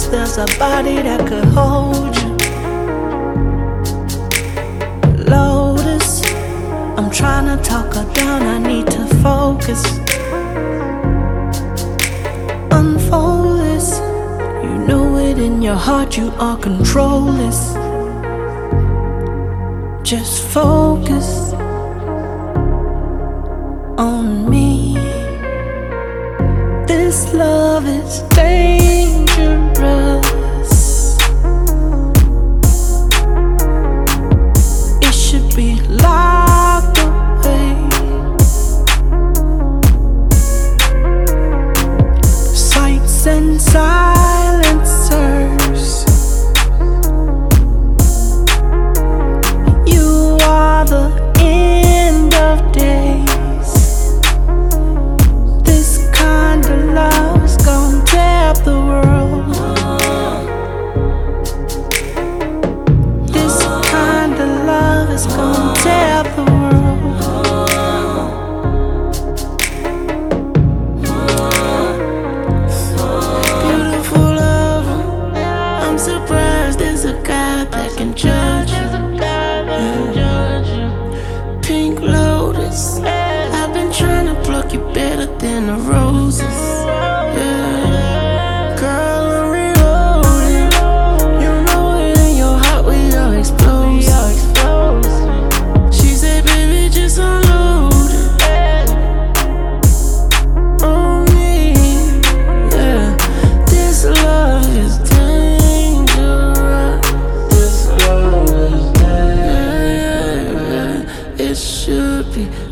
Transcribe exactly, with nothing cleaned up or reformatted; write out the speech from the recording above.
promise there's a body that could hold you. Lotus, I'm trying to talk her down, I need to focus. Unfold this, you know it in your heart, you are controlless. Just focus on me. This love is dangerous. It should be locked away. Sights and silencers. You are the end of days. The world. This kind of love is gonna tear up the world. Beautiful love, I'm surprised there's a God that can judge you. Pink lotus, I've been trying to pluck you better than the roses. It should be